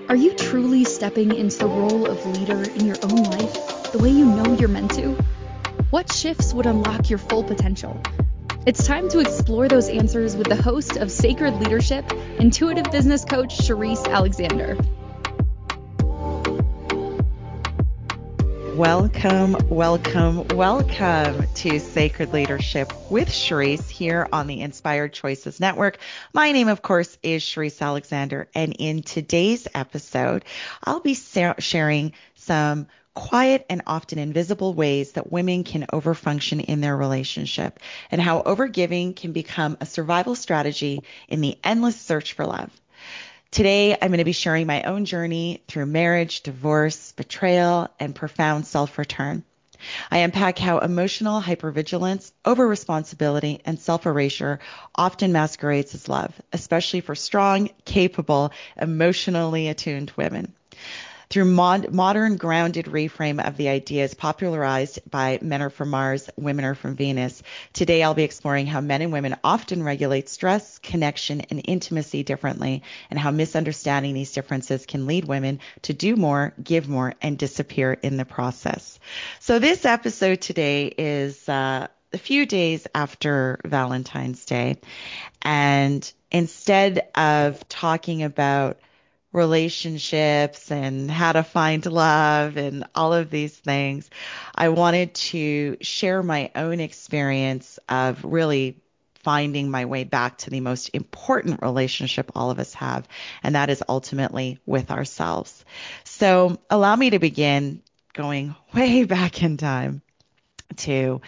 Are you truly stepping into the role of leader in your own life, the way you know you're meant to? What shifts would unlock your full potential? It's time to explore those answers with the host of Sacred Leadership, intuitive business coach Cherise Alexander. Welcome to Sacred Leadership with Cherise here on the Inspired Choices Network. My name, of course, is Cherise Alexander, and in today's episode, I'll be sharing some quiet and often invisible ways that women can overfunction in their relationship and how overgiving can become a survival strategy in the endless search for love. Today, I'm going to be sharing my own journey through marriage, divorce, betrayal, and profound self-return. I unpack how emotional hypervigilance, over-responsibility, and self-erasure often masquerades as love, especially for strong, capable, emotionally attuned women. Through modern grounded reframe of the ideas popularized by Men Are From Mars, Women Are From Venus, today I'll be exploring how men and women often regulate stress, connection, and intimacy differently, and how misunderstanding these differences can lead women to do more, give more, and disappear in the process. So this episode today is a few days after Valentine's Day, and instead of talking about relationships and how to find love and all of these things, I wanted to share my own experience of really finding my way back to the most important relationship all of us have, and that is ultimately with ourselves. So allow me to begin going way back in time to,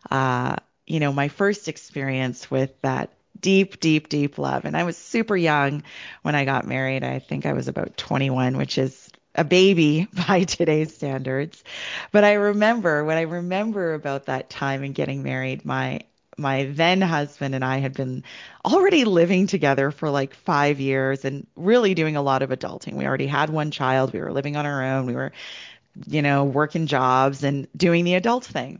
my first experience with that deep love. And I was super young when I got married. I think I was about 21, which is a baby by today's standards. But what I remember about that time and getting married, my then husband and I had been already living together for like 5 years and really doing a lot of adulting. We already had one child. We were living on our own. We were, working jobs and doing the adult thing.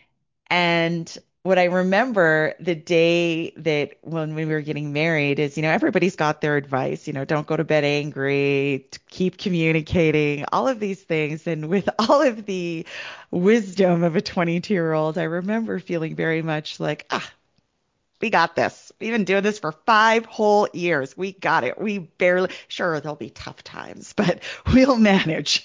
And what I remember the day that when we were getting married is, everybody's got their advice, don't go to bed angry, keep communicating, all of these things. And with all of the wisdom of a 22-year-old, I remember feeling very much like, we got this. We've been doing this for 5 whole years. We got it. Sure, there'll be tough times, but we'll manage.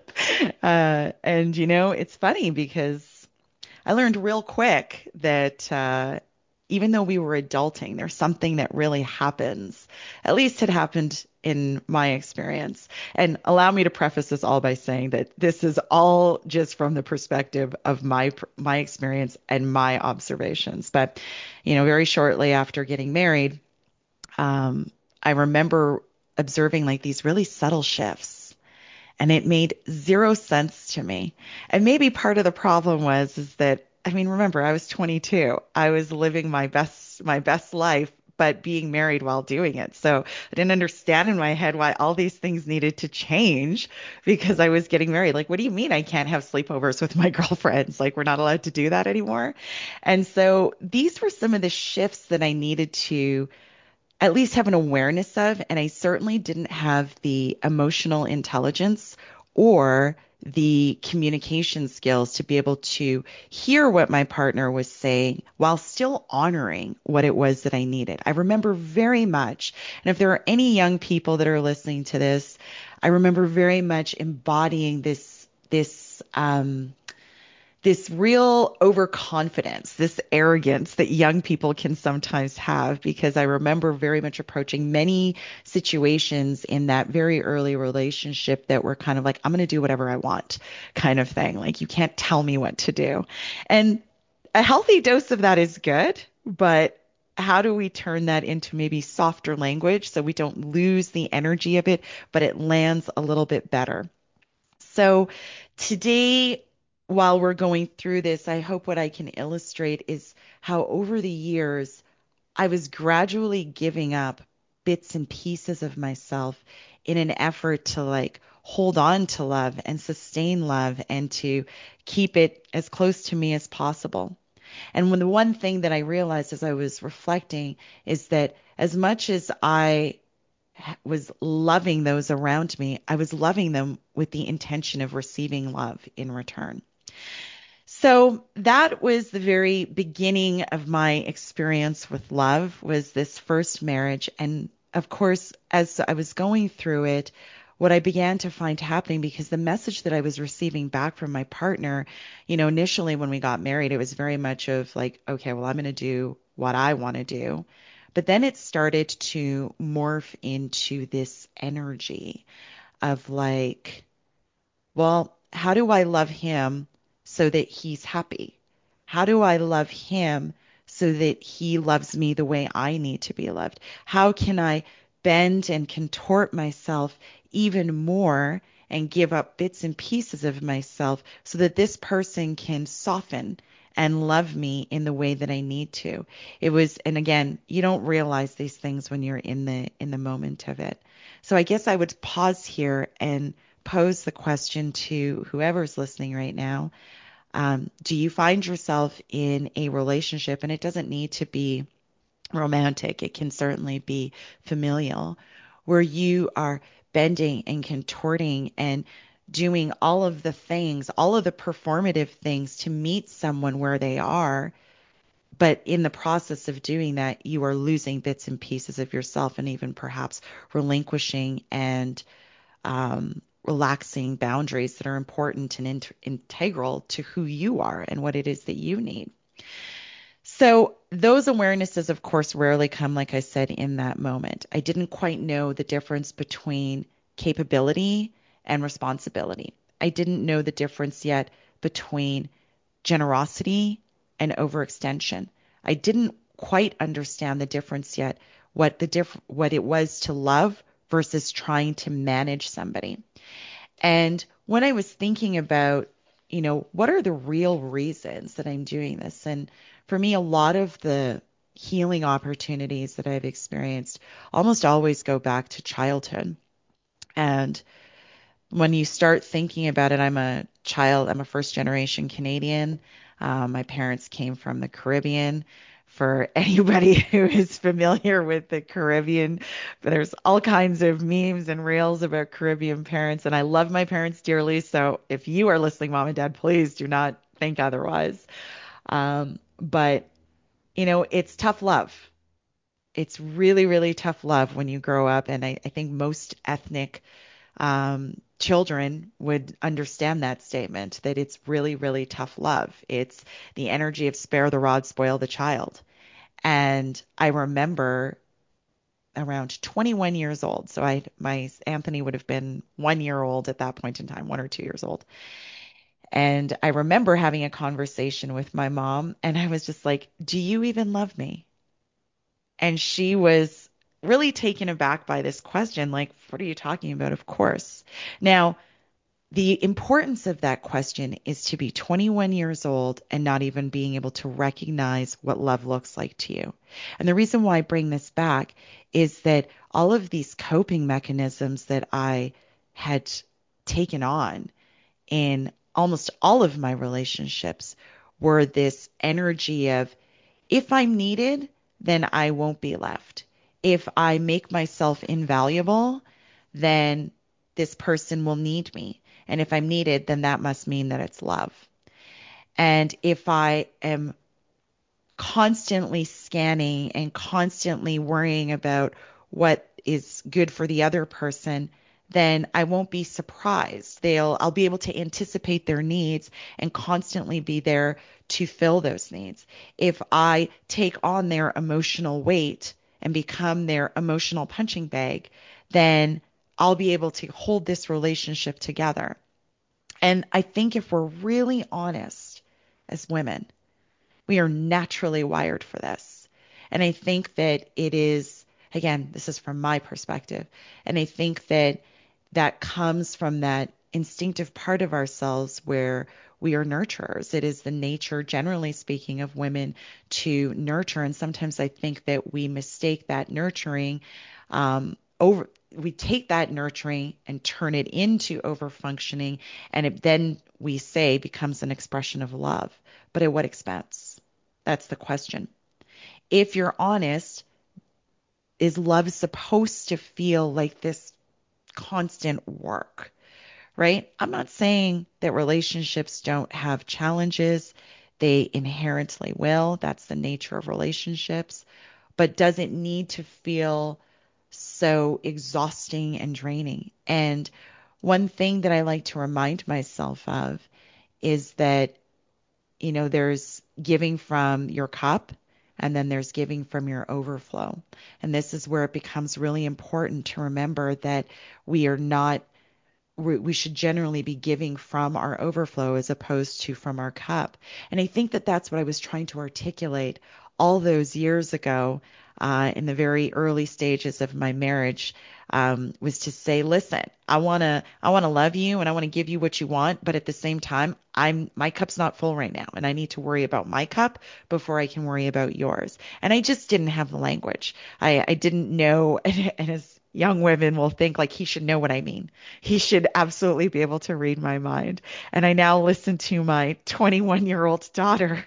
And it's funny because I learned real quick that even though we were adulting, there's something that really happens. At least it happened in my experience. And allow me to preface this all by saying that this is all just from the perspective of my experience and my observations. But, very shortly after getting married, I remember observing like these really subtle shifts. And it made zero sense to me. And maybe part of the problem is that, remember, I was 22. I was living my best life, but being married while doing it. So I didn't understand in my head why all these things needed to change because I was getting married. Like, what do you mean I can't have sleepovers with my girlfriends? Like, we're not allowed to do that anymore. And so these were some of the shifts that I needed to at least have an awareness of. And I certainly didn't have the emotional intelligence or the communication skills to be able to hear what my partner was saying while still honoring what it was that I needed. I remember very much, and if there are any young people that are listening to this, I remember very much embodying this real overconfidence, this arrogance that young people can sometimes have, because I remember very much approaching many situations in that very early relationship that were kind of like, I'm going to do whatever I want kind of thing. Like, you can't tell me what to do. And a healthy dose of that is good, but how do we turn that into maybe softer language so we don't lose the energy of it, but it lands a little bit better? So today, while we're going through this, I hope what I can illustrate is how over the years, I was gradually giving up bits and pieces of myself in an effort to like hold on to love and sustain love and to keep it as close to me as possible. And the one thing that I realized as I was reflecting is that as much as I was loving those around me, I was loving them with the intention of receiving love in return. So that was the very beginning of my experience with love, was this first marriage. And of course, as I was going through it, what I began to find happening, because the message that I was receiving back from my partner, initially when we got married, it was very much of like, okay, well, I'm going to do what I want to do. But then it started to morph into this energy of like, well, how do I love him so that he's happy? How do I love him so that he loves me the way I need to be loved? How can I bend and contort myself even more and give up bits and pieces of myself so that this person can soften and love me in the way that I need to? It was, and again, you don't realize these things when you're in the moment of it. So I guess I would pause here and pose the question to whoever's listening right now. Do you find yourself in a relationship, and it doesn't need to be romantic, it can certainly be familial, where you are bending and contorting and doing all of the things, all of the performative things to meet someone where they are, but in the process of doing that, you are losing bits and pieces of yourself and even perhaps relinquishing and relaxing boundaries that are important and integral to who you are and what it is that you need. So those awarenesses, of course, rarely come, like I said, in that moment. I didn't quite know the difference between capability and responsibility. I didn't know the difference yet between generosity and overextension. I didn't quite understand the difference yet, what it was to love versus trying to manage somebody. And when I was thinking about, what are the real reasons that I'm doing this? And for me, a lot of the healing opportunities that I've experienced almost always go back to childhood. And when you start thinking about it, I'm a first generation Canadian. My parents came from the Caribbean. For anybody who is familiar with the Caribbean, there's all kinds of memes and reels about Caribbean parents, and I love my parents dearly. So if you are listening, mom and dad, please do not think otherwise. But it's tough love. It's really, really tough love when you grow up, and I think most ethnic children would understand that statement, that it's really, really tough love. It's the energy of spare the rod, spoil the child. And I remember around 21 years old. So my Anthony would have been 1 year old at that point in time, 1 or 2 years old. And I remember having a conversation with my mom, and I was just like, do you even love me? And she was really taken aback by this question. Like, what are you talking about? Of course. Now, the importance of that question is to be 21 years old and not even being able to recognize what love looks like to you. And the reason why I bring this back is that all of these coping mechanisms that I had taken on in almost all of my relationships were this energy of, if I'm needed, then I won't be left. If I make myself invaluable, then this person will need me. And if I'm needed, then that must mean that it's love. And if I am constantly scanning and constantly worrying about what is good for the other person, then I won't be surprised. I'll be able to anticipate their needs and constantly be there to fill those needs. If I take on their emotional weight and become their emotional punching bag, then I'll be able to hold this relationship together. And I think if we're really honest as women, we are naturally wired for this. And I think that it is, again, this is from my perspective, and I think that that comes from that instinctive part of ourselves where we are nurturers. It is the nature, generally speaking, of women to nurture. And sometimes I think that we mistake that nurturing we take that nurturing and turn it into overfunctioning, and it then, we say, becomes an expression of love. But at what expense? That's the question. If you're honest, is love supposed to feel like this constant work, right? I'm not saying that relationships don't have challenges. They inherently will. That's the nature of relationships, but does it need to feel so exhausting and draining? And one thing that I like to remind myself of is that, there's giving from your cup and then there's giving from your overflow. And this is where it becomes really important to remember that we are not we should generally be giving from our overflow as opposed to from our cup. And I think that that's what I was trying to articulate all those years ago, in the very early stages of my marriage, was to say, listen, I want to love you and I want to give you what you want, but at the same time, my cup's not full right now, and I need to worry about my cup before I can worry about yours. And I just didn't have the language. I didn't know, and as young women will think like he should know what I mean. He should absolutely be able to read my mind. And I now listen to my 21-year-old daughter.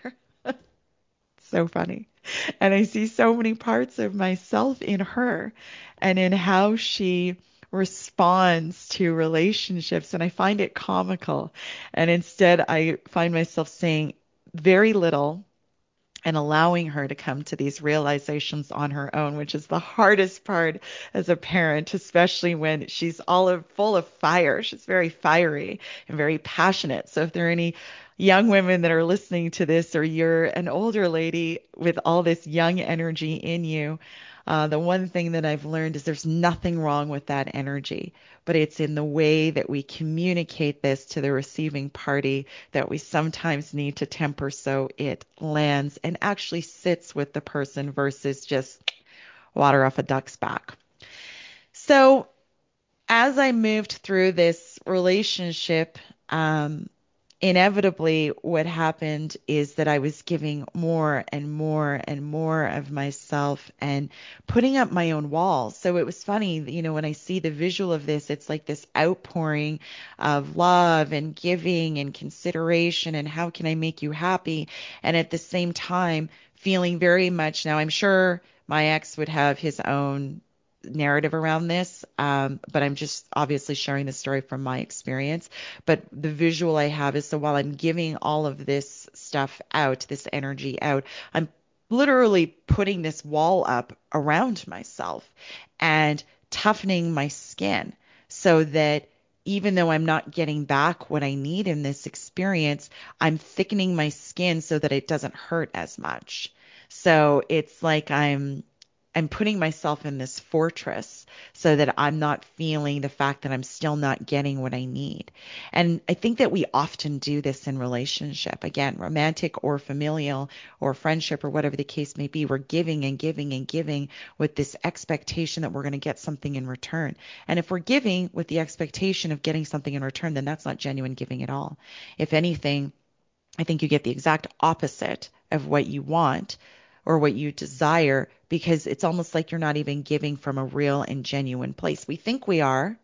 So funny. And I see so many parts of myself in her and in how she responds to relationships. And I find it comical. And instead, I find myself saying very little and allowing her to come to these realizations on her own, which is the hardest part as a parent, especially when she's full of fire. She's very fiery and very passionate. So if there are any young women that are listening to this, or you're an older lady with all this young energy in you, the one thing that I've learned is there's nothing wrong with that energy, but it's in the way that we communicate this to the receiving party that we sometimes need to temper so it lands and actually sits with the person versus just water off a duck's back. So as I moved through this relationship, inevitably what happened is that I was giving more and more and more of myself and putting up my own walls. So it was funny, when I see the visual of this, it's like this outpouring of love and giving and consideration and how can I make you happy? And at the same time, feeling very much, now I'm sure my ex would have his own narrative around this, but I'm just obviously sharing the story from my experience. But the visual I have is, so while I'm giving all of this stuff out, this energy out, I'm literally putting this wall up around myself and toughening my skin so that even though I'm not getting back what I need in this experience, I'm thickening my skin so that it doesn't hurt as much. So it's like I'm putting myself in this fortress so that I'm not feeling the fact that I'm still not getting what I need. And I think that we often do this in relationship, again, romantic or familial or friendship or whatever the case may be. We're giving and giving and giving with this expectation that we're going to get something in return. And if we're giving with the expectation of getting something in return, then that's not genuine giving at all. If anything, I think you get the exact opposite of what you want or what you desire, because it's almost like you're not even giving from a real and genuine place. We think we are,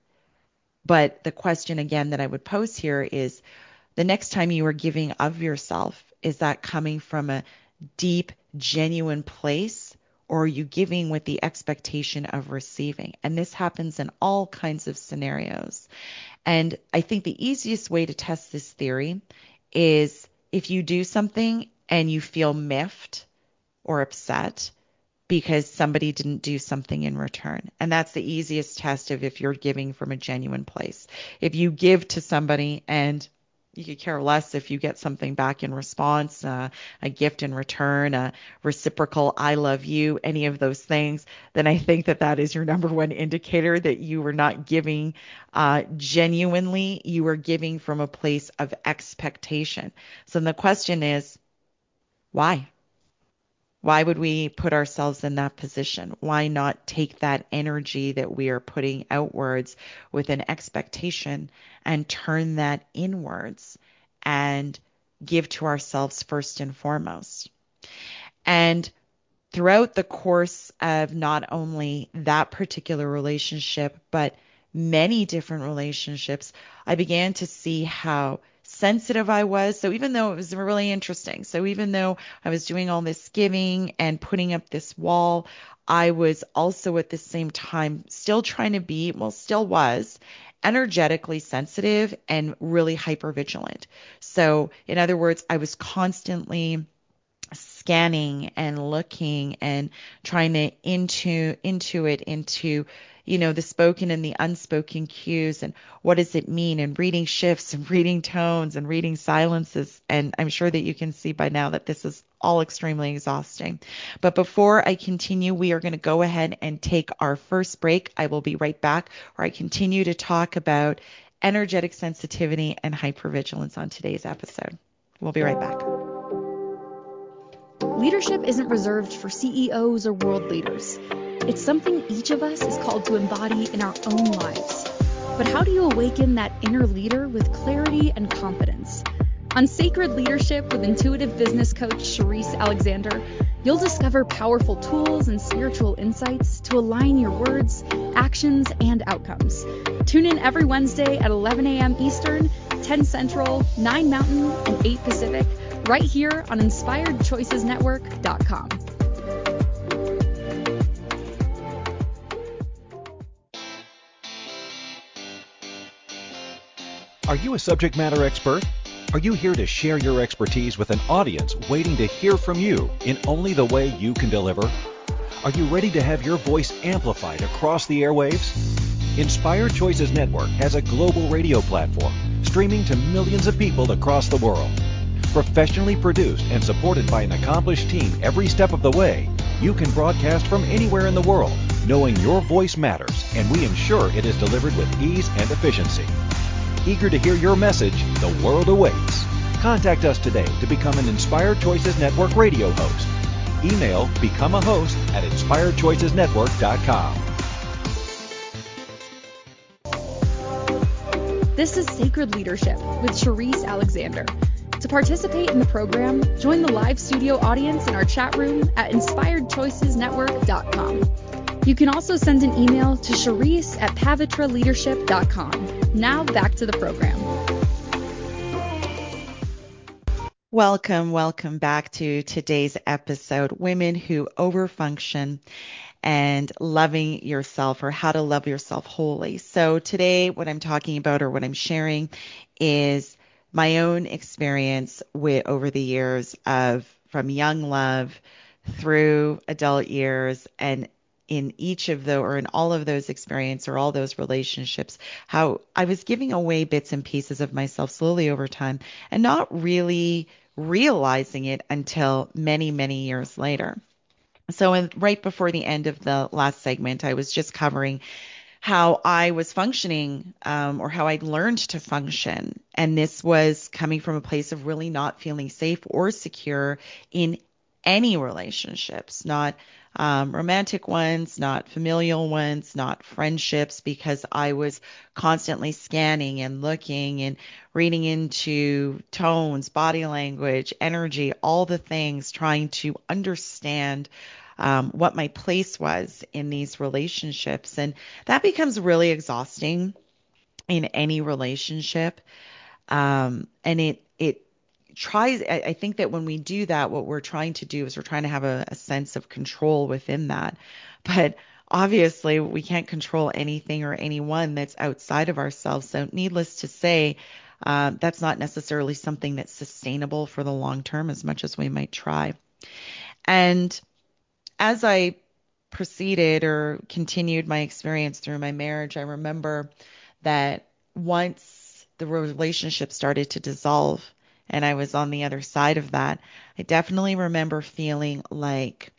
but the question again that I would pose here is, the next time you are giving of yourself, is that coming from a deep, genuine place, or are you giving with the expectation of receiving? And this happens in all kinds of scenarios. And I think the easiest way to test this theory is if you do something and you feel miffed or upset because somebody didn't do something in return. And that's the easiest test of if you're giving from a genuine place. If you give to somebody and you could care less if you get something back in response, a gift in return, a reciprocal I love you, any of those things, then I think that that is your number one indicator that you were not giving genuinely. You were giving from a place of expectation. So the question is, why? Why would we put ourselves in that position? Why not take that energy that we are putting outwards with an expectation and turn that inwards and give to ourselves first and foremost? And throughout the course of not only that particular relationship, but many different relationships, I began to see how sensitive I was. So even though it was really interesting, so even though I was doing all this giving and putting up this wall, I was also at the same time still trying to be, well, still was energetically sensitive and really hyper vigilant. So in other words, I was constantly scanning and looking and trying to intuit into the spoken and the unspoken cues and what does it mean, and reading shifts and reading tones and reading silences. And I'm sure that you can see by now that this is all extremely exhausting. But before I continue, we are going to go ahead and take our first break. I will be right back, where I continue to talk about energetic sensitivity and hypervigilance on today's episode. We'll be right back. Leadership isn't reserved for CEOs or world leaders. It's something each of us is called to embody in our own lives. But how do you awaken that inner leader with clarity and confidence? On Sacred Leadership with intuitive business coach Cherise Alexander, you'll discover powerful tools and spiritual insights to align your words, actions, and outcomes. Tune in every Wednesday at 11 a.m. Eastern, 10 Central, 9 Mountain, and 8 Pacific, right here on InspiredChoicesNetwork.com. Are you a subject matter expert? Are you here to share your expertise with an audience waiting to hear from you in only the way you can deliver? Are you ready to have your voice amplified across the airwaves? Inspired Choices Network has a global radio platform streaming to millions of people across the world. Professionally produced and supported by an accomplished team every step of the way, you can broadcast from anywhere in the world, knowing your voice matters, and we ensure it is delivered with ease and efficiency. Eager to hear your message, the world awaits. Contact us today to become an Inspired Choices Network radio host. Email become a host at inspiredchoicesnetwork.com. This is Sacred Leadership with Cherise Alexander. To participate in the program, join the live studio audience in our chat room at inspiredchoicesnetwork.com. You can also send an email to Cherise at pavitraleadership.com. Now back to the program. Welcome back to today's episode, Women Who Overfunction and Loving Yourself, or How to Love Yourself Wholly. So today what I'm talking about, or what I'm sharing, is my own experience over the years from young love through adult years, and in each of those, or in all of those experiences, or all those relationships, how I was giving away bits and pieces of myself slowly over time and not really realizing it until many, many years later. So right before the end of the last segment, I was just covering how I was functioning, or how I'd learned to function. And this was coming from a place of really not feeling safe or secure in any relationships, not romantic ones, not familial ones, not friendships, because I was constantly scanning and looking and reading into tones, body language, energy, all the things, trying to understand what my place was in these relationships. And that becomes really exhausting in any relationship. And it tries, I think that when we do that, what we're trying to do is we're trying to have a sense of control within that. But obviously, we can't control anything or anyone that's outside of ourselves. So needless to say, that's not necessarily something that's sustainable for the long term, as much as we might try. And as I proceeded or continued my experience through my marriage, I remember that once the relationship started to dissolve and I was on the other side of that, I definitely remember feeling like,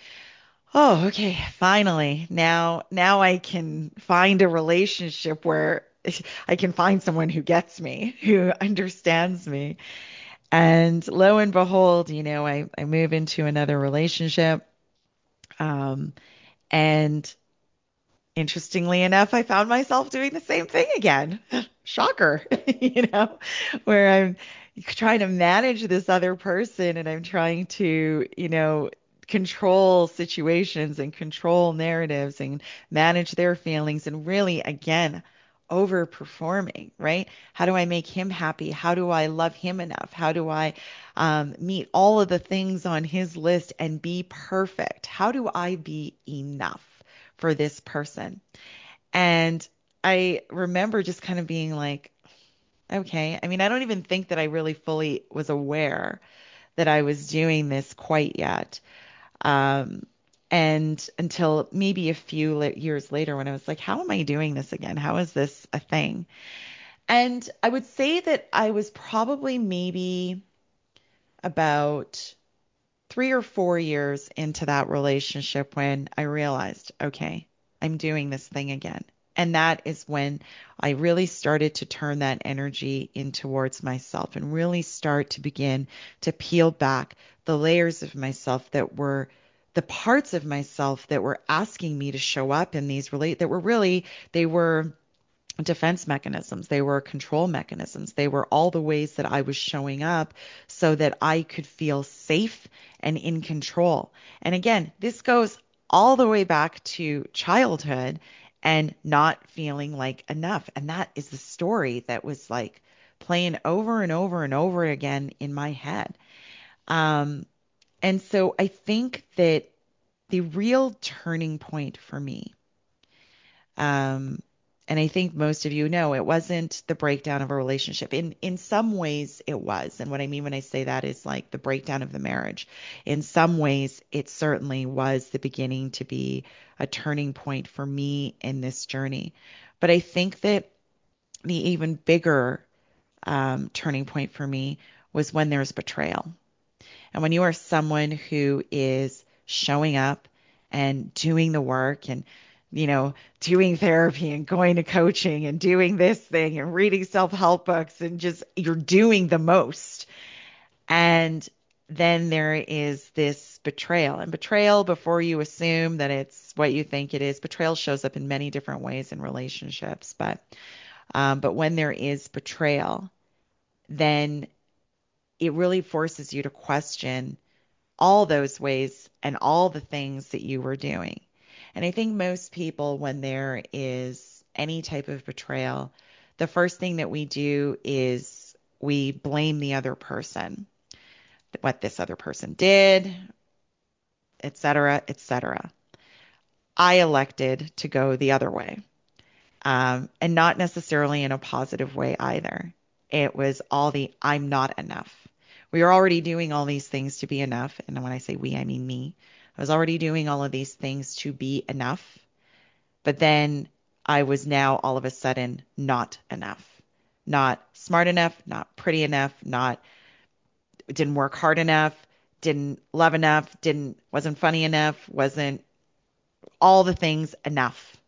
oh, okay, finally, now I can find a relationship where I can find someone who gets me, who understands me. And lo and behold, I move into another relationship. Um, and interestingly enough, I found myself doing the same thing again. Shocker, where I'm trying to manage this other person, and I'm trying to, control situations and control narratives and manage their feelings, and really, again, overperforming, right? How do I make him happy? How do I love him enough? How do I meet all of the things on his list and be perfect? How do I be enough for this person? And I remember just kind of being like, okay. I mean, I don't even think that I really fully was aware that I was doing this quite yet. Um, and until maybe a few years later when I was like, how am I doing this again? How is this a thing? And I would say that I was probably maybe about 3 or 4 years into that relationship when I realized, okay, I'm doing this thing again. And that is when I really started to turn that energy in towards myself and really start to begin to peel back the layers of myself that were the parts of myself that were asking me to show up in these that were really, they were defense mechanisms. They were control mechanisms. They were all the ways that I was showing up so that I could feel safe and in control. And again, this goes all the way back to childhood and not feeling like enough. And that is the story that was like playing over and over and over again in my head. Um, and so I think that the real turning point for me, um, and I think most of you know it wasn't the breakdown of a relationship. In some ways it was. And what I mean when I say that is like the breakdown of the marriage. In some ways it certainly was the beginning to be a turning point for me in this journey. But I think that the even bigger turning point for me was when there's betrayal. And when you are someone who is showing up and doing the work and, doing therapy and going to coaching and doing this thing and reading self-help books and just you're doing the most. And then there is this betrayal. And betrayal, before you assume that it's what you think it is, betrayal shows up in many different ways in relationships. But when there is betrayal, then it really forces you to question all those ways and all the things that you were doing. And I think most people, when there is any type of betrayal, the first thing that we do is we blame the other person, what this other person did, et cetera, et cetera. I elected to go the other way, and not necessarily in a positive way either. It was all the I'm not enough. We are already doing all these things to be enough. And when I say we, I mean me. I was already doing all of these things to be enough. But then I was now all of a sudden not enough. Not smart enough, not pretty enough, not didn't work hard enough, didn't love enough, wasn't funny enough, wasn't all the things enough.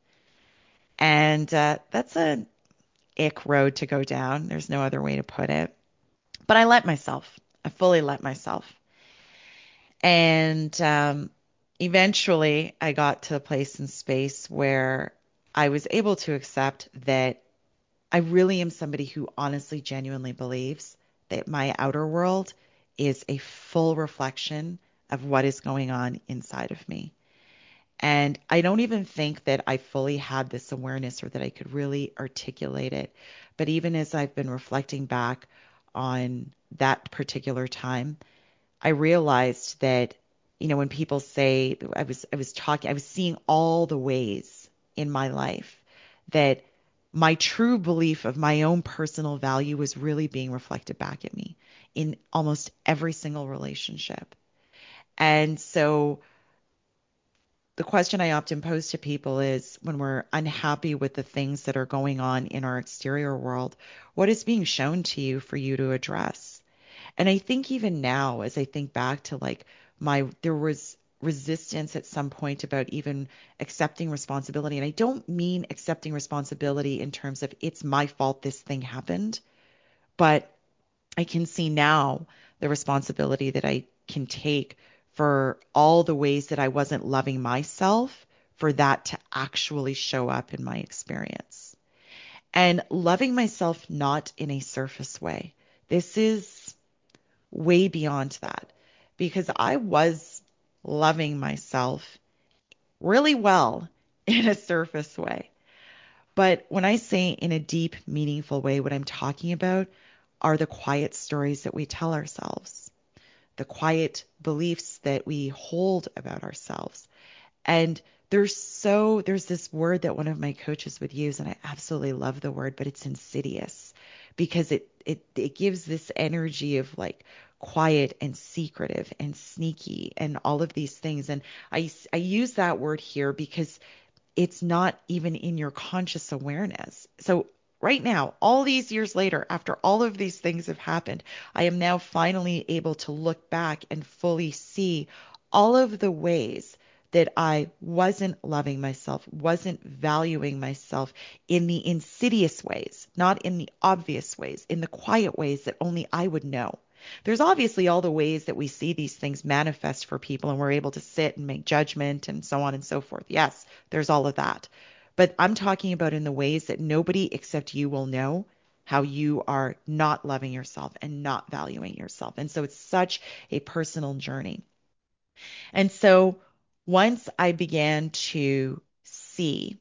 And that's a ick road to go down. There's no other way to put it. But I let myself. I fully let myself. And eventually I got to a place in space where I was able to accept that I really am somebody who honestly, genuinely believes that my outer world is a full reflection of what is going on inside of me. And I don't even think that I fully had this awareness or that I could really articulate it. But even as I've been reflecting back on that particular time, I realized that, when people say I was seeing all the ways in my life that my true belief of my own personal value was really being reflected back at me in almost every single relationship. And so the question I often pose to people is when we're unhappy with the things that are going on in our exterior world, what is being shown to you for you to address? And I think even now, as I think back to like there was resistance at some point about even accepting responsibility. And I don't mean accepting responsibility in terms of it's my fault this thing happened, but I can see now the responsibility that I can take for all the ways that I wasn't loving myself for that to actually show up in my experience. And loving myself not in a surface way. This is way beyond that because I was loving myself really well in a surface way. But when I say in a deep, meaningful way, what I'm talking about are the quiet stories that we tell ourselves, the quiet beliefs that we hold about ourselves. And there's this word that one of my coaches would use, and I absolutely love the word, but it's insidious because it gives this energy of like quiet and secretive and sneaky and all of these things. And I use that word here because it's not even in your conscious awareness. So right now, all these years later, after all of these things have happened, I am now finally able to look back and fully see all of the ways that I wasn't loving myself, wasn't valuing myself in the insidious ways, not in the obvious ways, in the quiet ways that only I would know. There's obviously all the ways that we see these things manifest for people and we're able to sit and make judgment and so on and so forth. Yes, there's all of that. But I'm talking about in the ways that nobody except you will know how you are not loving yourself and not valuing yourself. And so it's such a personal journey. And so once I began to see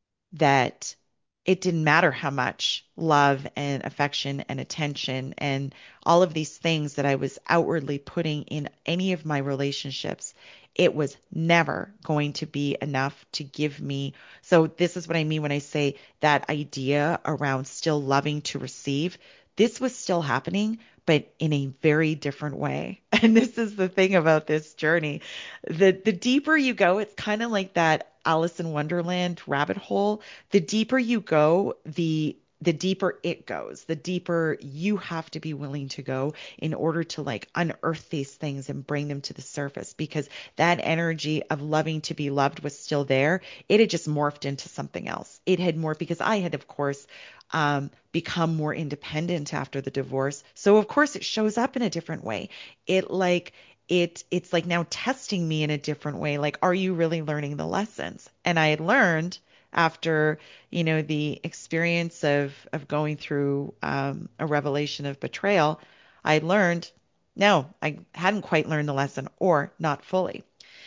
that it didn't matter how much love and affection and attention and all of these things that I was outwardly putting in any of my relationships, it was never going to be enough to give me. So this is what I mean when I say that idea around still loving to receive. This was still happening, but in a very different way. And this is the thing about this journey. The deeper you go, it's kind of like that Alice in Wonderland rabbit hole. The deeper you go, the deeper it goes, the deeper you have to be willing to go in order to like unearth these things and bring them to the surface, because that energy of loving to be loved was still there. It had just morphed into something else. It had morphed because I had, of course, become more independent after the divorce. So of course it shows up in a different way. It's like now testing me in a different way. Like, are you really learning the lessons? And I had learned after, the experience of going through a revelation of betrayal, I learned, no, I hadn't quite learned the lesson, or not fully.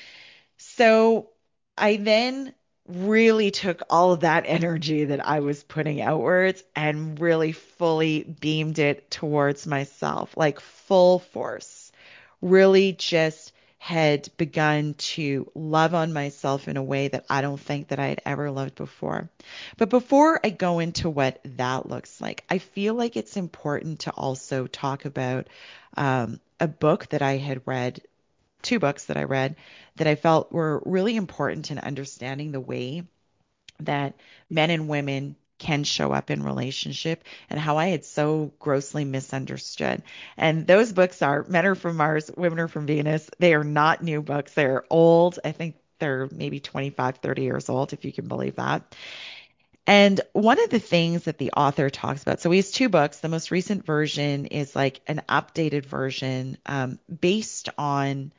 So I then really took all of that energy that I was putting outwards and really fully beamed it towards myself, like full force. Really just had begun to love on myself in a way that I don't think that I had ever loved before. But before I go into what that looks like, I feel like it's important to also talk about a book that I had read, two books that I read that I felt were really important in understanding the way that men and women can show up in relationship and how I had so grossly misunderstood. And those books are Men Are From Mars, Women Are From Venus. They are not new books. They're old. I think they're maybe 25, 30 years old, if you can believe that. And one of the things that the author talks about, so he has two books. The most recent version is like an updated version based on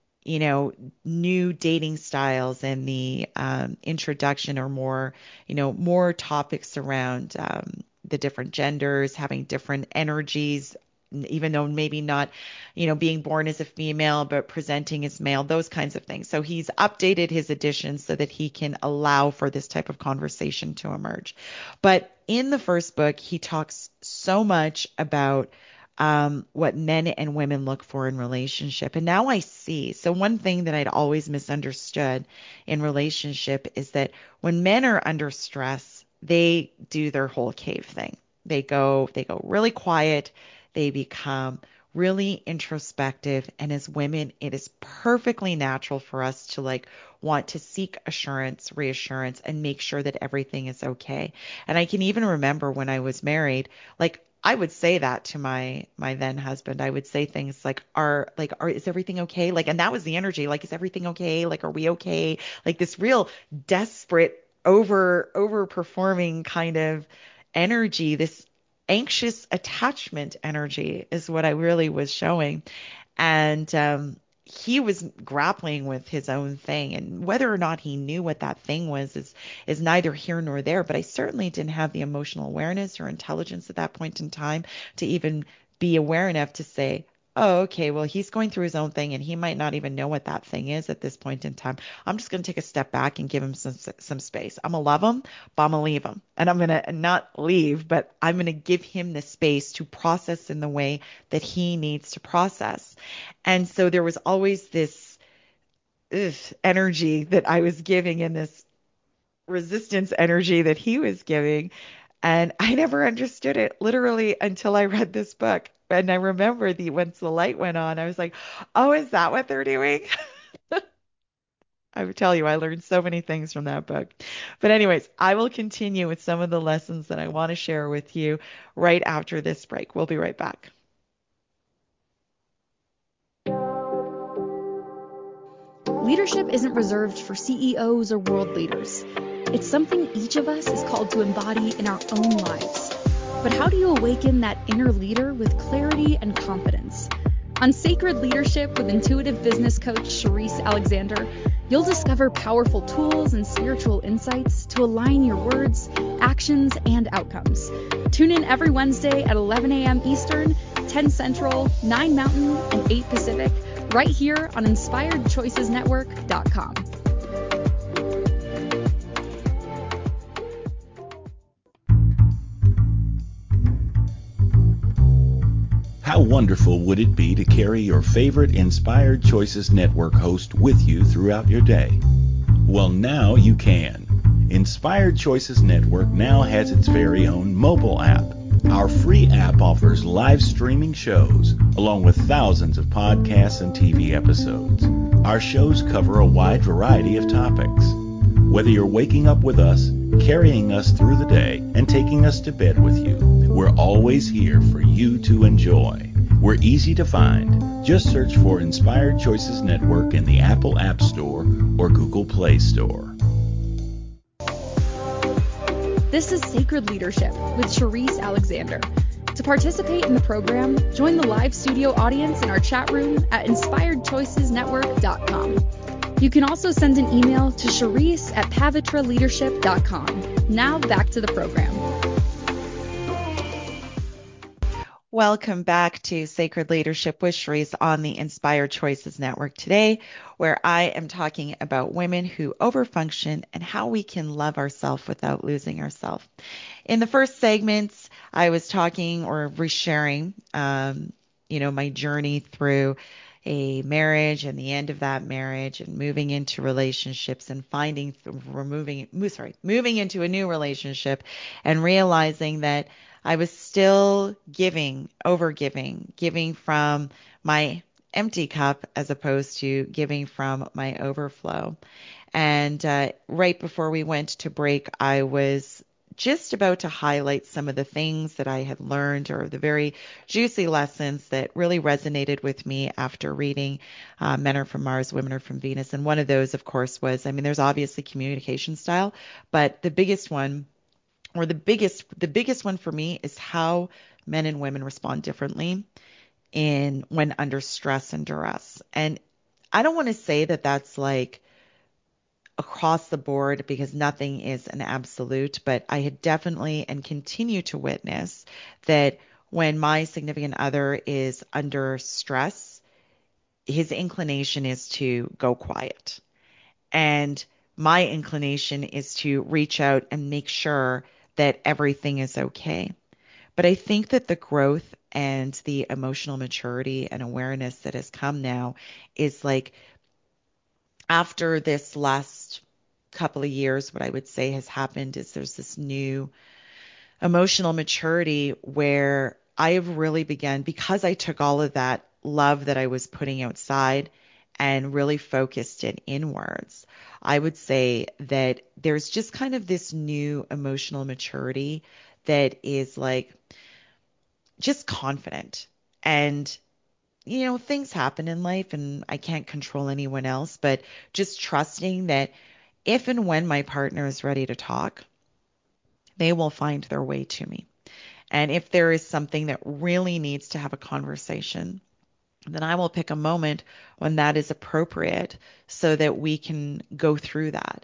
new dating styles and the introduction, or more topics around the different genders, having different energies, even though maybe not, being born as a female, but presenting as male, those kinds of things. So he's updated his edition so that he can allow for this type of conversation to emerge. But in the first book, he talks so much about what men and women look for in relationship. And now I see. So one thing that I'd always misunderstood in relationship is that when men are under stress, they do their whole cave thing. They go really quiet. They become really introspective. And as women, it is perfectly natural for us to like want to seek assurance, reassurance, and make sure that everything is okay. And I can even remember when I was married, like I would say that to my then husband. I would say things like, is everything okay? Like, and that was the energy. Like, is everything okay? Like, are we okay? Like this real desperate, overperforming kind of energy, this anxious attachment energy is what I really was showing. And he was grappling with his own thing, and whether or not he knew what that thing was is neither here nor there. But I certainly didn't have the emotional awareness or intelligence at that point in time to even be aware enough to say, oh, okay, well, he's going through his own thing and he might not even know what that thing is at this point in time. I'm just going to take a step back and give him some space. I'm going to love him, but I'm going to leave him. And I'm going to not leave, but I'm going to give him the space to process in the way that he needs to process. And so there was always this energy that I was giving and this resistance energy that he was giving. And I never understood it literally until I read this book. And I remember once the light went on, I was like, oh, is that what they're doing? I would tell you, I learned so many things from that book. But anyways, I will continue with some of the lessons that I want to share with you right after this break. We'll be right back. Leadership isn't reserved for CEOs or world leaders. It's something each of us is called to embody in our own lives. But how do you awaken that inner leader with clarity and confidence? On Sacred Leadership with intuitive business coach Charisse Alexander, you'll discover powerful tools and spiritual insights to align your words, actions, and outcomes. Tune in every Wednesday at 11 a.m. Eastern, 10 Central, 9 Mountain, and 8 Pacific, right here on InspiredChoicesNetwork.com. How wonderful would it be to carry your favorite Inspired Choices Network host with you throughout your day? Well, now you can. Inspired Choices Network now has its very own mobile app. Our free app offers live streaming shows, along with thousands of podcasts and TV episodes. Our shows cover a wide variety of topics. Whether you're waking up with us, carrying us through the day, and taking us to bed with you, we're always here for you to enjoy. We're easy to find. Just search for Inspired Choices Network in the Apple App Store or Google Play Store. This is Sacred Leadership with Charisse Alexander. To participate in the program, join the live studio audience in our chat room at InspiredChoicesNetwork.com. You can also send an email to Charisse@PavitraLeadership.com. Now back to the program. Welcome back to Sacred Leadership with Charisse on the Inspired Choices Network today, where I am talking about women who overfunction and how we can love ourselves without losing ourselves. In the first segments, I was talking or resharing, my journey through a marriage and the end of that marriage and moving into relationships and moving into a new relationship and realizing that I was still giving from my empty cup as opposed to giving from my overflow. And right before we went to break, I was just about to highlight some of the things that I had learned or the very juicy lessons that really resonated with me after reading Men Are From Mars, Women Are From Venus. And one of those, of course, was, there's obviously communication style, but the biggest one for me is how men and women respond differently when under stress and duress. And I don't want to say that that's like across the board because nothing is an absolute, but I had definitely and continue to witness that when my significant other is under stress, his inclination is to go quiet. And my inclination is to reach out and make sure that everything is okay. But I think that the growth and the emotional maturity and awareness that has come now is like after this last couple of years, what I would say has happened is there's this new emotional maturity where I have really begun, because I took all of that love that I was putting outside and really focused it inwards. I would say that there's just kind of this new emotional maturity that is like just confident. And, things happen in life and I can't control anyone else, but just trusting that if and when my partner is ready to talk, they will find their way to me. And if there is something that really needs to have a conversation, then I will pick a moment when that is appropriate so that we can go through that.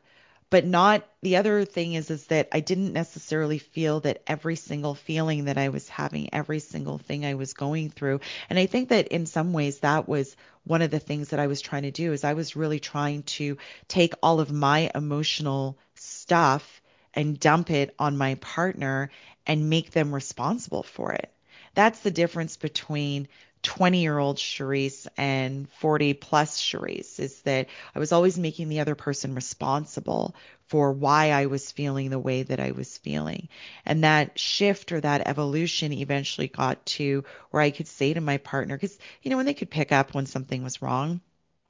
But not the other thing is that I didn't necessarily feel that every single feeling that I was having, every single thing I was going through. And I think that in some ways that was one of the things that I was trying to do is I was really trying to take all of my emotional stuff and dump it on my partner and make them responsible for it. That's the difference between 20-year-old Charisse and 40 plus Charisse is that I was always making the other person responsible for why I was feeling the way that I was feeling. And that shift or that evolution eventually got to where I could say to my partner, because, when they could pick up when something was wrong,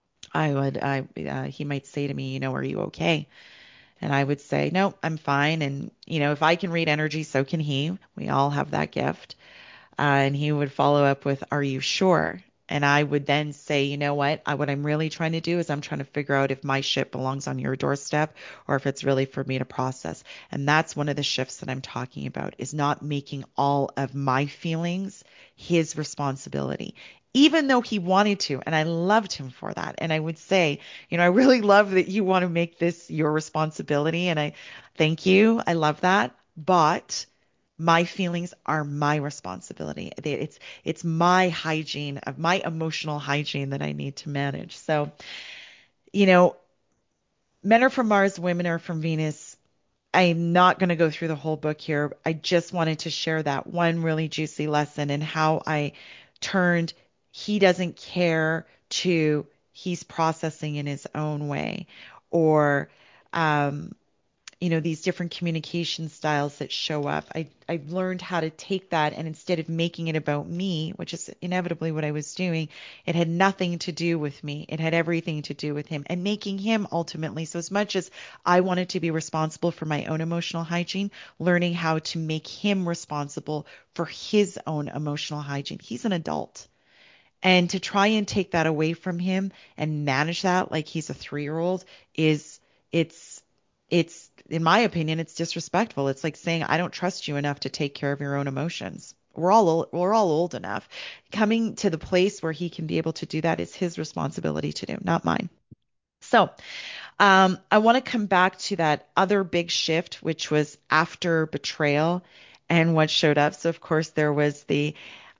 he might say to me, are you okay? And I would say, no, I'm fine. And, if I can read energy, so can he. We all have that gift. And he would follow up with, are you sure? And I would then say, you know what I'm really trying to do is I'm trying to figure out if my shit belongs on your doorstep or if it's really for me to process. And that's one of the shifts that I'm talking about is not making all of my feelings his responsibility. Even though he wanted to, and I loved him for that. And I would say, I really love that you want to make this your responsibility. And I thank you. I love that. But my feelings are my responsibility. It's my hygiene of my emotional hygiene that I need to manage. So, you know, men are from Mars, women are from Venus. I'm not going to go through the whole book here. I just wanted to share that one really juicy lesson and how I turned he doesn't care to he's processing in his own way or um these different communication styles that show up. I've learned how to take that and instead of making it about me, which is inevitably what I was doing, it had nothing to do with me. It had everything to do with him and making him ultimately. So as much as I wanted to be responsible for my own emotional hygiene, learning how to make him responsible for his own emotional hygiene. He's an adult. And to try and take that away from him and manage that like he's a 3-year-old is it's it's in my opinion it's disrespectful. It's like saying I don't trust you enough to take care of your own emotions. We're all old enough. Coming to the place where he can be able to do that is his responsibility to do, not mine. So, I want to come back to that other big shift, which was after betrayal and what showed up. So, of course, there was the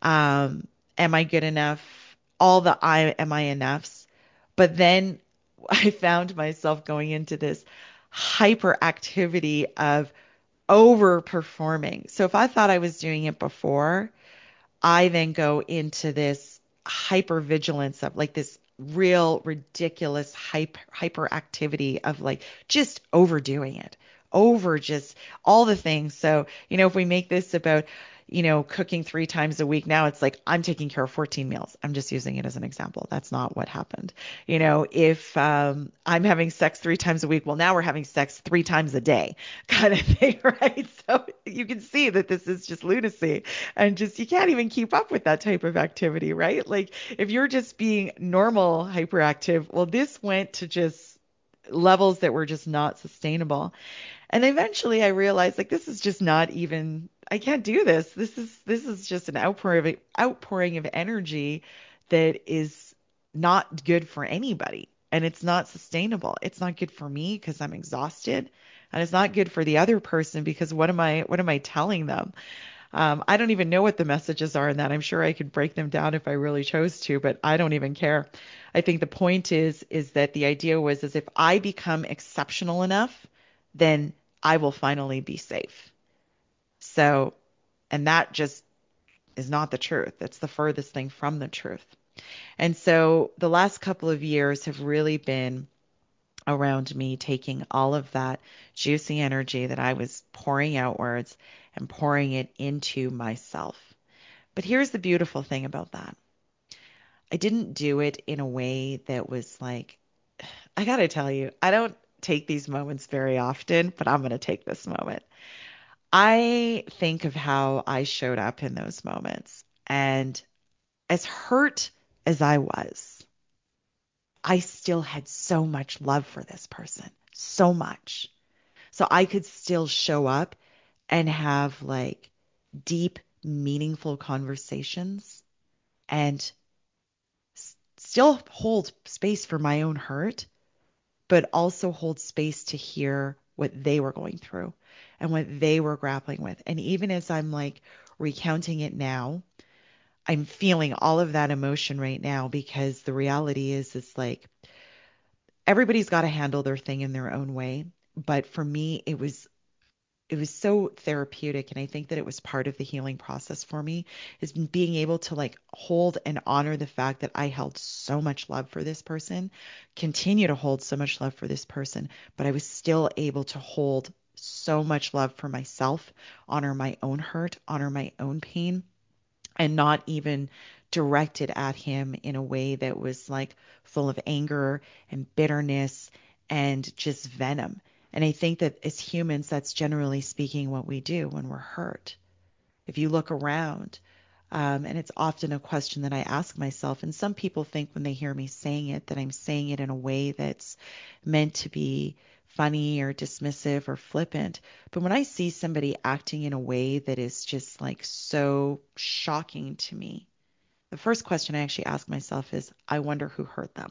am I good enough? All the am I enoughs. But then I found myself going into this hyperactivity of overperforming. So, if I thought I was doing it before, I then go into this hypervigilance of like this real ridiculous hyperactivity of like just overdoing it, over just all the things. So, if we make this about, cooking 3 times a week, now it's like I'm taking care of 14 meals. I'm just using it as an example. That's not what happened. If I'm having sex 3 times a week, well, now we're having sex 3 times a day kind of thing, right? So you can see that this is just lunacy and just you can't even keep up with that type of activity, right? Like if you're just being normal hyperactive, well, this went to just levels that were just not sustainable. And eventually I realized like this is just not even I can't do this. This is just an outpouring of energy that is not good for anybody and it's not sustainable. It's not good for me because I'm exhausted and it's not good for the other person because what am I telling them? I don't even know what the messages are in that. I'm sure I could break them down if I really chose to, but I don't even care. I think the point is that the idea was as if I become exceptional enough, then I will finally be safe. So, and that just is not the truth. It's the furthest thing from the truth. And so the last couple of years have really been around me taking all of that juicy energy that I was pouring outwards and pouring it into myself. But here's the beautiful thing about that. I didn't do it in a way that was like, I got to tell you, I don't take these moments very often, but I'm going to take this moment. I think of how I showed up in those moments. And as hurt as I was, I still had so much love for this person, so much. So I could still show up and have like deep, meaningful conversations and still hold space for my own hurt, but also hold space to hear what they were going through and what they were grappling with. And even as I'm like recounting it now, I'm feeling all of that emotion right now, because the reality is it's like everybody's got to handle their thing in their own way. But for me, it was so therapeutic, and I think that it was part of the healing process for me, is being able to like hold and honor the fact that I held so much love for this person, continue to hold so much love for this person, but I was still able to hold so much love for myself, honor my own hurt, honor my own pain, and not even direct it at him in a way that was like full of anger and bitterness and just venom. And I think that as humans, that's generally speaking what we do when we're hurt. If you look around, and it's often a question that I ask myself, and some people think when they hear me saying it that I'm saying it in a way that's meant to be funny or dismissive or flippant. But when I see somebody acting in a way that is just like so shocking to me, the first question I actually ask myself is, I wonder who hurt them.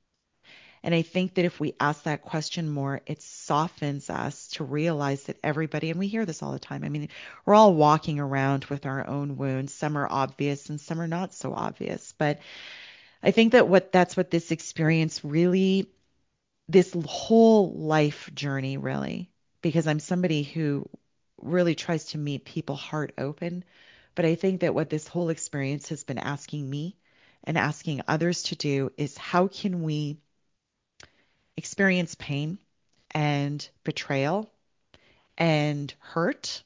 And I think that if we ask that question more, it softens us to realize that everybody, and we hear this all the time. I mean, we're all walking around with our own wounds. Some are obvious and some are not so obvious. But I think that that's what this experience really, this whole life journey really, because I'm somebody who really tries to meet people heart open. But I think that what this whole experience has been asking me and asking others to do is, how can we experience pain and betrayal and hurt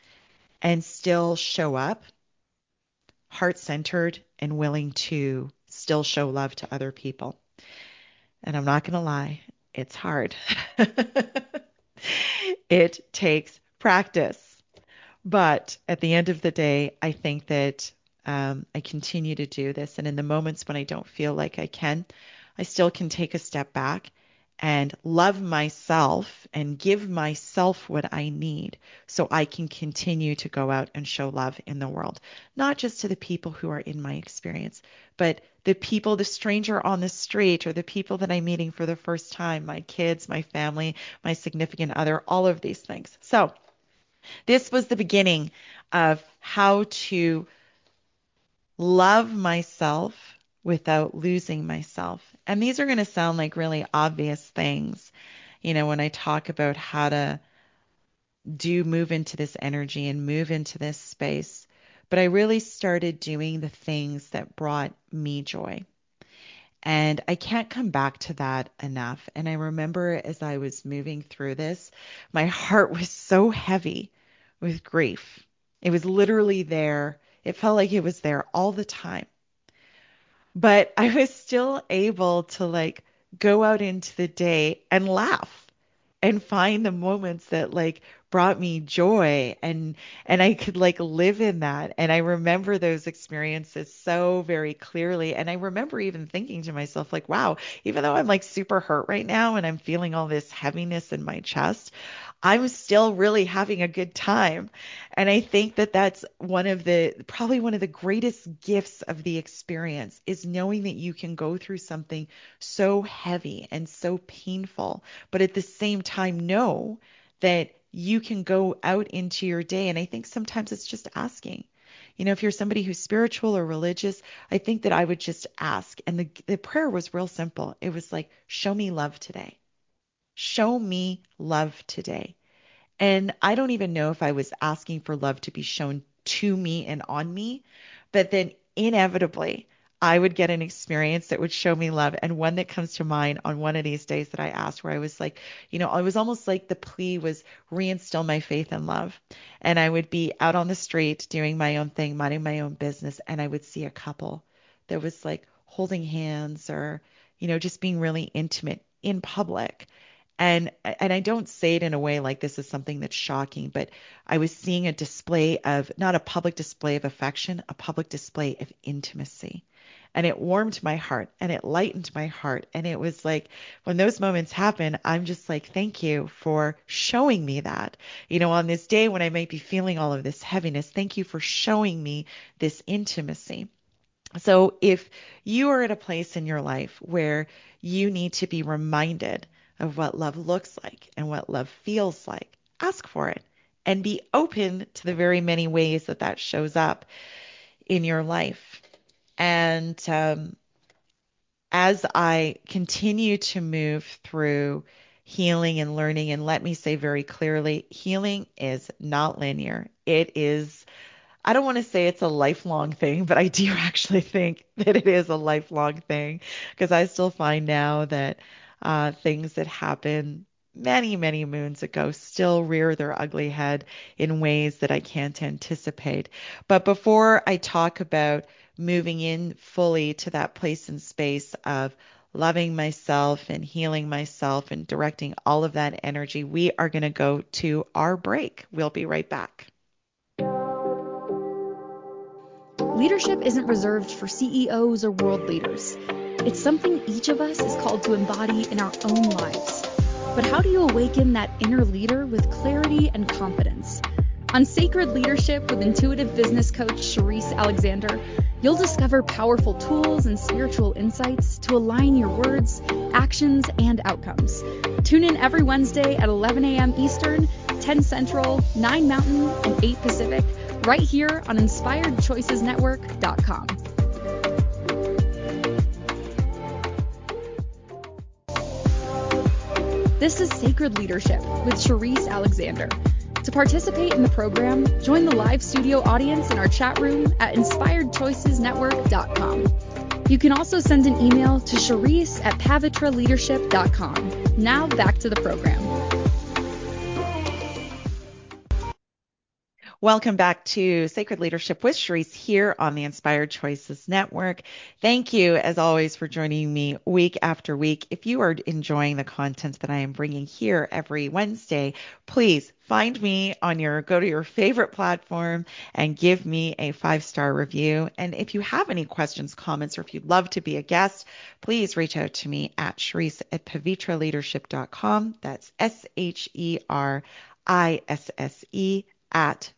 and still show up heart-centered and willing to still show love to other people? And I'm not going to lie, it's hard. It takes practice. But at the end of the day, I think that I continue to do this. And in the moments when I don't feel like I can, I still can take a step back and love myself and give myself what I need so I can continue to go out and show love in the world, not just to the people who are in my experience, but the people, the stranger on the street, or the people that I'm meeting for the first time, my kids, my family, my significant other, all of these things. So this was the beginning of how to love myself without losing myself. And these are going to sound like really obvious things, when I talk about how to move into this energy and move into this space. But I really started doing the things that brought me joy. And I can't come back to that enough. And I remember as I was moving through this, my heart was so heavy with grief. It was literally there. It felt like it was there all the time. But I was still able to like go out into the day and laugh and find the moments that like brought me joy, and I could like live in that. And I remember those experiences so very clearly. And I remember even thinking to myself like, wow, even though I'm like super hurt right now and I'm feeling all this heaviness in my chest, I'm still really having a good time. And I think that that's probably one of the greatest gifts of the experience, is knowing that you can go through something so heavy and so painful, but at the same time know that you can go out into your day. And I think sometimes it's just asking. If you're somebody who's spiritual or religious, I think that I would just ask. And the prayer was real simple. It was like, show me love today. Show me love today. And I don't even know if I was asking for love to be shown to me and on me, but then inevitably I would get an experience that would show me love. And one that comes to mind on one of these days that I asked, where I was like, I was almost like the plea was reinstill my faith and love. And I would be out on the street doing my own thing, minding my own business, and I would see a couple that was like holding hands or, just being really intimate in public. And I don't say it in a way like this is something that's shocking, but I was seeing a display of, not a public display of affection, a public display of intimacy. And it warmed my heart and it lightened my heart. And it was like, when those moments happen, I'm just like, thank you for showing me that. On this day when I might be feeling all of this heaviness, thank you for showing me this intimacy. So if you are at a place in your life where you need to be reminded of what love looks like and what love feels like. Ask for it and be open to the very many ways that that shows up in your life. And as I continue to move through healing and learning, and let me say very clearly, healing is not linear. It is, I don't want to say it's a lifelong thing, but I do actually think that it is a lifelong thing, because I still find now that things that happen many, many moons ago still rear their ugly head in ways that I can't anticipate. But before I talk about moving in fully to that place and space of loving myself and healing myself and directing all of that energy, we are going to go to our break. We'll be right back. Leadership isn't reserved for CEOs or world leaders. It's something each of us is called to embody in our own lives. But how do you awaken that inner leader with clarity and confidence? On Sacred Leadership with intuitive business coach Cherise Alexander, you'll discover powerful tools and spiritual insights to align your words, actions, and outcomes. Tune in every Wednesday at 11 a.m. Eastern, 10 Central, 9 Mountain, and 8 Pacific, right here on InspiredChoicesNetwork.com. This is Sacred Leadership with Cherise Alexander. To participate in the program, join the live studio audience in our chat room at InspiredChoicesNetwork.com. You can also send an email to Cherise@PavitraLeadership.com. Now back to the program. Welcome back to Sacred Leadership with Cherise here on the Inspired Choices Network. Thank you, as always, for joining me week after week. If you are enjoying the content that I am bringing here every Wednesday, please find me go to your favorite platform and give me a 5-star review. And if you have any questions, comments, or if you'd love to be a guest, please reach out to me at Cherise@PavitraLeadership.com. That's SHERISSE at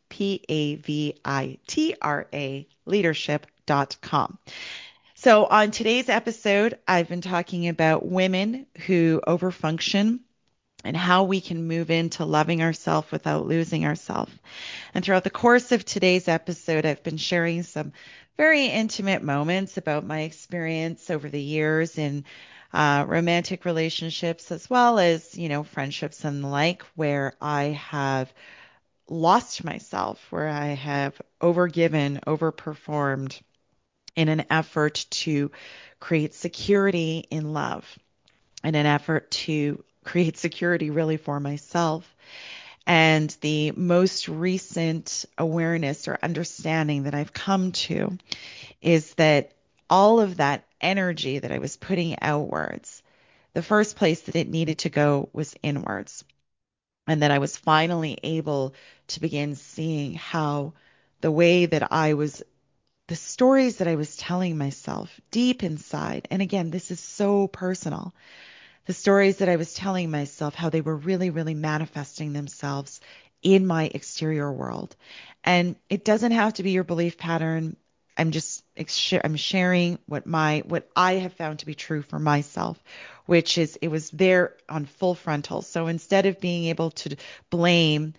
PAVITRA leadership.com. So on today's episode, I've been talking about women who overfunction and how we can move into loving ourselves without losing ourselves. And throughout the course of today's episode, I've been sharing some very intimate moments about my experience over the years in romantic relationships, as well as, friendships and the like, where I have lost myself, where I have overgiven, overperformed in an effort to create security in love, in an effort to create security really for myself. And the most recent awareness or understanding that I've come to is that all of that energy that I was putting outwards, the first place that it needed to go was inwards. And that I was finally able to begin seeing how the way that the stories that I was telling myself deep inside, and again, this is so personal, the stories that I was telling myself, how they were really, really manifesting themselves in my exterior world. And it doesn't have to be your belief pattern. I'm sharing what I have found to be true for myself, which is it was there on full frontal. So instead of being able to blame,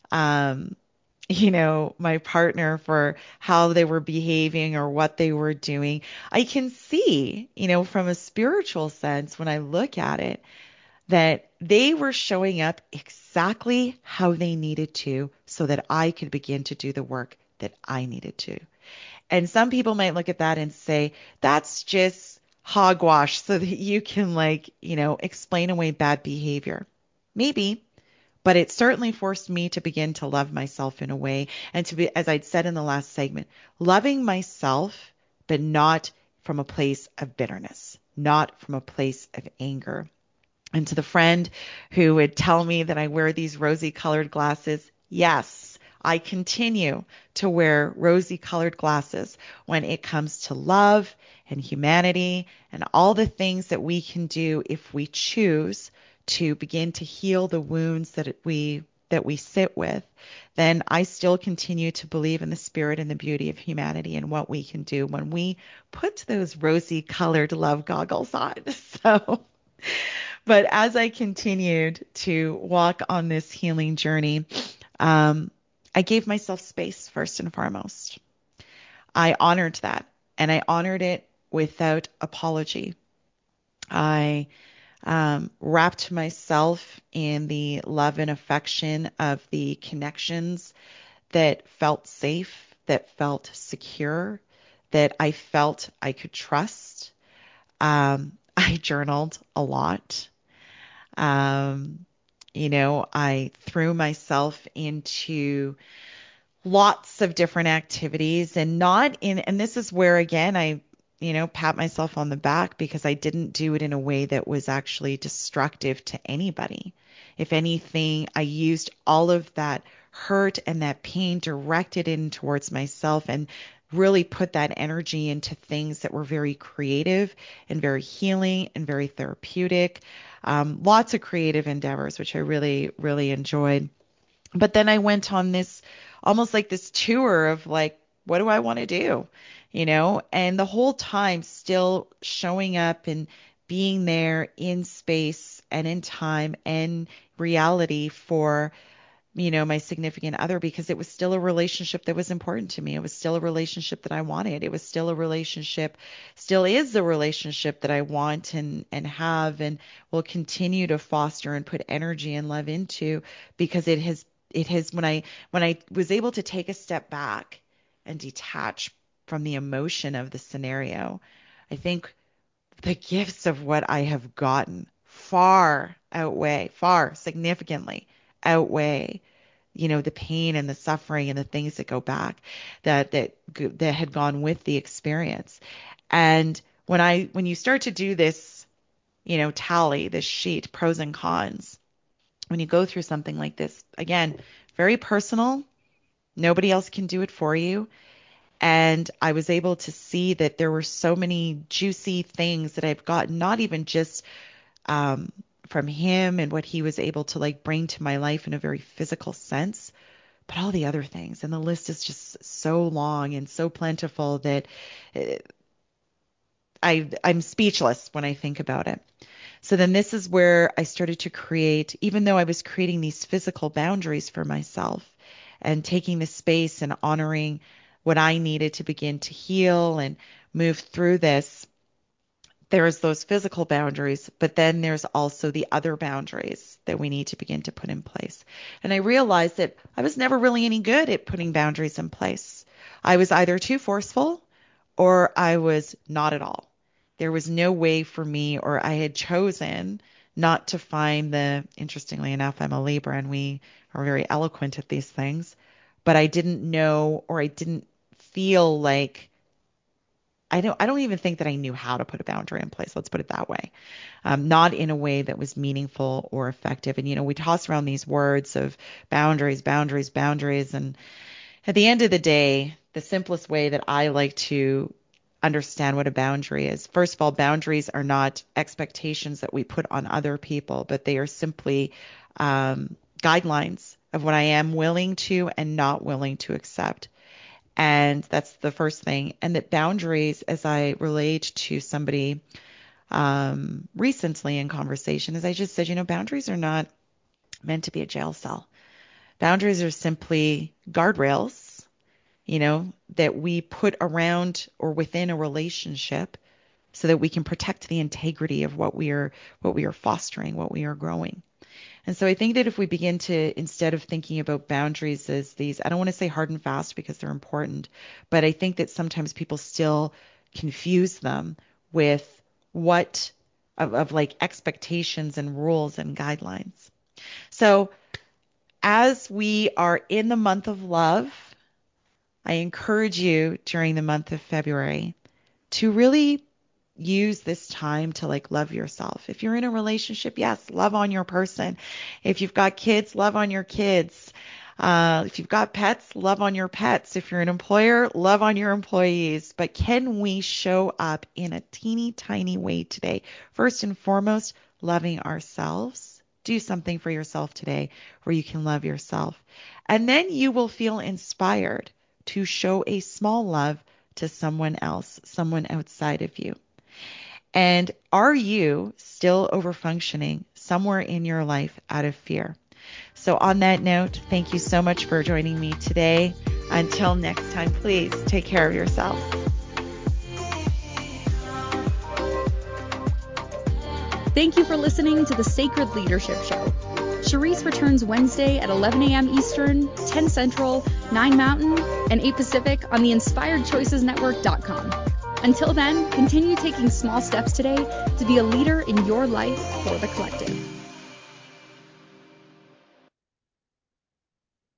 my partner for how they were behaving or what they were doing, I can see, from a spiritual sense, when I look at it, that they were showing up exactly how they needed to so that I could begin to do the work that I needed to. And some people might look at that and say, that's just hogwash so that you can explain away bad behavior. Maybe, but it certainly forced me to begin to love myself in a way and to be, as I'd said in the last segment, loving myself, but not from a place of bitterness, not from a place of anger. And to the friend who would tell me that I wear these rosy colored glasses, yes, I continue to wear rosy colored glasses when it comes to love and humanity and all the things that we can do if we choose to begin to heal the wounds that we sit with. Then I still continue to believe in the spirit and the beauty of humanity and what we can do when we put those rosy colored love goggles on. So But as I continued to walk on this healing journey, I gave myself space first and foremost. I honored that, and I honored it without apology. I wrapped myself in the love and affection of the connections that felt safe, that felt secure, that I felt I could trust. I journaled a lot. Um, I threw myself into lots of different activities and this is where again I, pat myself on the back because I didn't do it in a way that was actually destructive to anybody. If anything, I used all of that hurt and that pain directed in towards myself and really put that energy into things that were very creative and very healing and very therapeutic. Lots of creative endeavors, which I really, really enjoyed. But then I went on this almost like this tour of like, what do I want to do? And the whole time still showing up and being there in space and in time and reality for, my significant other, because it was still a relationship that was important to me. It was still a relationship that I wanted. It was still a relationship, still is a relationship that I want and have and will continue to foster and put energy and love into, because it has when I was able to take a step back and detach from the emotion of the scenario, I think the gifts of what I have gotten far significantly outweigh, the pain and the suffering and the things that go back that had gone with the experience. And when you start to do this, tally, this sheet, pros and cons, when you go through something like this, again, very personal, nobody else can do it for you. And I was able to see that there were so many juicy things that I've gotten, not even just from him and what he was able to like bring to my life in a very physical sense, but all the other things. And the list is just so long and so plentiful that I'm speechless when I think about it. So then this is where I started to create, even though I was creating these physical boundaries for myself and taking the space and honoring what I needed to begin to heal and move through this. There's those physical boundaries, but then there's also the other boundaries that we need to begin to put in place. And I realized that I was never really any good at putting boundaries in place. I was either too forceful or I was not at all. There was no way for me, or I had chosen not to find interestingly enough, I'm a Libra and we are very eloquent at these things, but I didn't know, or I didn't feel like, I don't even think that I knew how to put a boundary in place. Let's put it that way. Not in a way that was meaningful or effective. And, we toss around these words of boundaries, boundaries, boundaries. And at the end of the day, the simplest way that I like to understand what a boundary is, first of all, boundaries are not expectations that we put on other people, but they are simply guidelines of what I am willing to and not willing to accept. And that's the first thing. And that boundaries, as I relate to somebody recently in conversation, as I just said, boundaries are not meant to be a jail cell. Boundaries are simply guardrails, that we put around or within a relationship so that we can protect the integrity of what we are fostering, what we are growing. And so I think that if we begin to, instead of thinking about boundaries as these, I don't want to say hard and fast because they're important, but I think that sometimes people still confuse them with what of like expectations and rules and guidelines. So as we are in the month of love, I encourage you during the month of February to really use this time to like love yourself. If you're in a relationship, yes, love on your person. If you've got kids, love on your kids. If you've got pets, love on your pets. If you're an employer, love on your employees. But can we show up in a teeny tiny way today? First and foremost, loving ourselves. Do something for yourself today where you can love yourself. And then you will feel inspired to show a small love to someone else, someone outside of you. And are you still overfunctioning somewhere in your life out of fear? So on that note, thank you so much for joining me today. Until next time, please take care of yourself. Thank you for listening to the Sacred Leadership Show. Cherise returns Wednesday at 11 a.m. Eastern, 10 Central, 9 Mountain, and 8 Pacific on the InspiredChoicesNetwork.com. Until then, continue taking small steps today to be a leader in your life for the collective.